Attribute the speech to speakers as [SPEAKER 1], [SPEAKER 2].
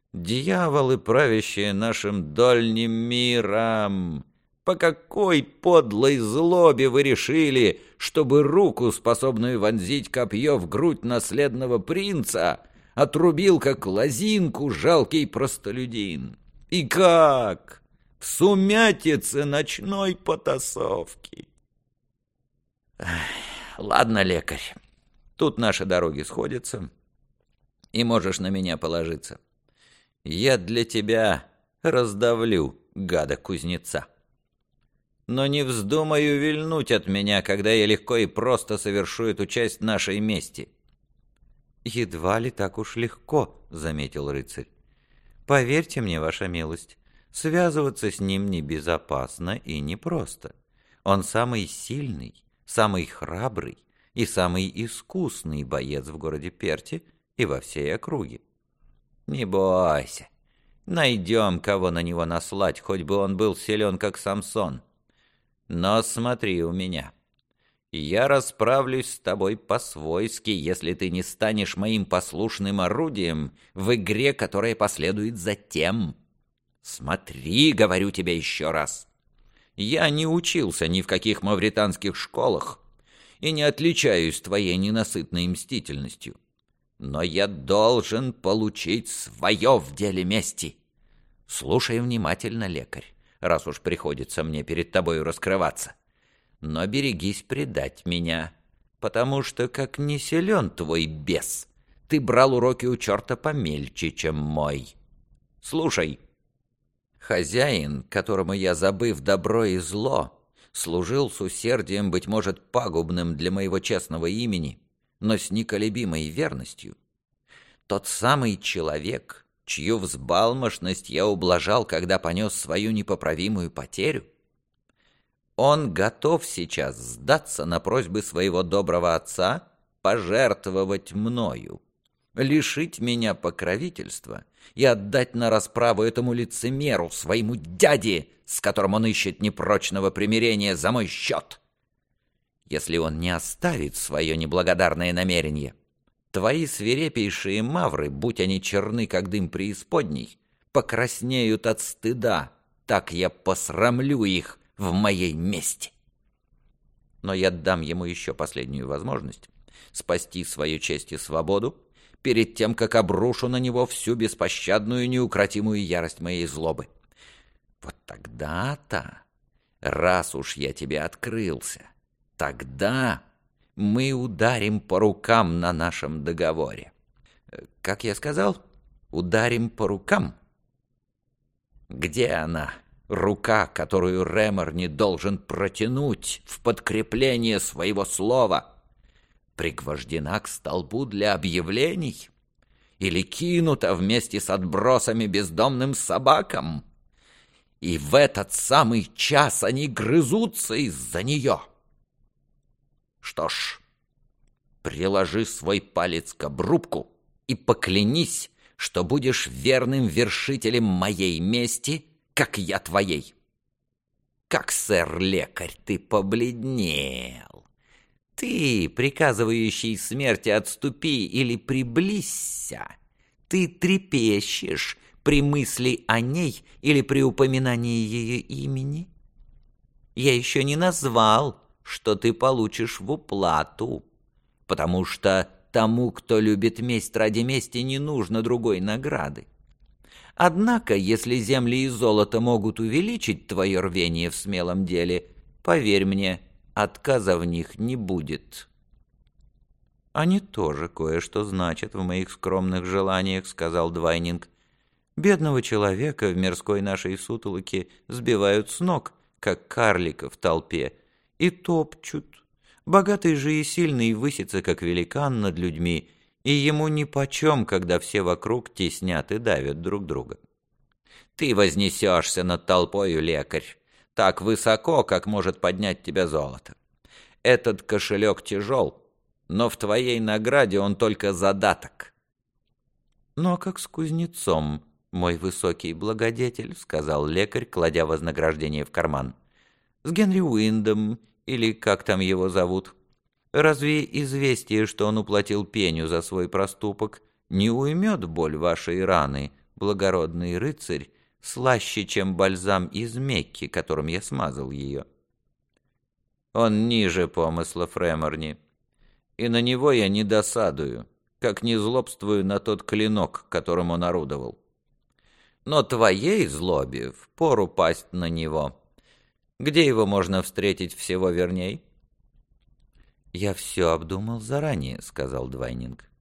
[SPEAKER 1] Дьяволы, правящие нашим дольним миром, по какой подлой злобе вы решили, чтобы руку, способную вонзить копье в грудь наследного принца, отрубил как лозинку жалкий простолюдин? И как? В сумятице ночной потасовки. Ладно, лекарь, тут наши дороги сходятся, и можешь на меня положиться. Я для тебя раздавлю гада-кузнеца. Но не вздумаю вильнуть от меня, когда я легко и просто совершу эту часть нашей мести».
[SPEAKER 2] «Едва ли так уж легко», — заметил рыцарь. «Поверьте мне, ваша милость, связываться с ним небезопасно и непросто. Он самый сильный, самый храбрый и самый искусный боец в городе Перте и во всей округе.
[SPEAKER 1] Не бойся, найдем, кого на него наслать, хоть бы он был силен, как Самсон. Но смотри у меня. Я расправлюсь с тобой по-свойски, если ты не станешь моим послушным орудием в игре, которая последует затем. Смотри, говорю тебе еще раз. Я не учился ни в каких мавританских школах и не отличаюсь твоей ненасытной мстительностью. Но я должен получить свое в деле мести. Слушай внимательно, лекарь, раз уж приходится мне перед тобою раскрываться. Но берегись предать меня, потому что, как не силен твой бес, ты брал уроки у черта помельче, чем мой. Слушай, хозяин, которому я, забыв добро и зло, служил с усердием, быть может, пагубным для моего честного имени, но с неколебимой верностью, тот самый человек, чью взбалмошность я ублажал, когда понес свою непоправимую потерю, он готов сейчас сдаться на просьбы своего доброго отца, пожертвовать мною, лишить меня покровительства и отдать на расправу этому лицемеру, своему дяде, с которым он ищет непрочного примирения за мой счет. Если он не оставит свое неблагодарное намерение, твои свирепейшие мавры, будь они черны, как дым преисподней, покраснеют от стыда, так я посрамлю их в моей мести. Но я дам ему еще последнюю возможность спасти свою честь и свободу перед тем, как обрушу на него всю беспощадную неукротимую ярость моей злобы. Вот тогда-то, раз уж я тебе открылся, тогда мы ударим по рукам на нашем договоре. Как я сказал, ударим по рукам. Где она, рука, которую Ремор не должен протянуть в подкрепление своего слова? Пригвождена к столбу для объявлений? Или кинута вместе с отбросами бездомным собакам? И в этот самый час они грызутся из-за нее. Что ж, приложи свой палец к обрубку и поклянись, что будешь верным вершителем моей мести, как я твоей. Как, сэр-лекарь, ты побледнел. Ты, приказывающий смерти отступи или приблизься, ты трепещешь при мысли о ней или при упоминании ее имени. Я еще не назвал, что ты получишь в уплату, потому что тому, кто любит месть ради мести, не нужно другой награды. Однако, если земли и золото могут увеличить твое рвение в смелом деле, поверь мне, отказа в них не будет».
[SPEAKER 2] «Они тоже кое-что значат в моих скромных желаниях», — сказал Двайнинг. «Бедного человека в мирской нашей сутолоке сбивают с ног, как карлика в толпе, и топчут. Богатый же и сильный высится, как великан над людьми, и ему нипочем, когда все вокруг теснят и давят друг друга».
[SPEAKER 1] «Ты вознесешься над толпою, лекарь, так высоко, как может поднять тебя золото. Этот кошелек тяжел, но в твоей награде он только задаток».
[SPEAKER 2] «Ну а как с кузнецом, мой высокий благодетель», — сказал лекарь, кладя вознаграждение в карман. «С Генри Уиндом, или как там его зовут? Разве известие, что он уплатил пеню за свой проступок, не уймет боль вашей раны, благородный рыцарь, слаще, чем бальзам из Мекки, которым я смазал ее.
[SPEAKER 1] Он ниже помыслов Реморни, и на него я не досадую, как не злобствую на тот клинок, которым он орудовал. Но твоей злобе впору пасть на него. Где его можно встретить всего верней?»
[SPEAKER 2] «Я все обдумал заранее», — сказал Двайнинг.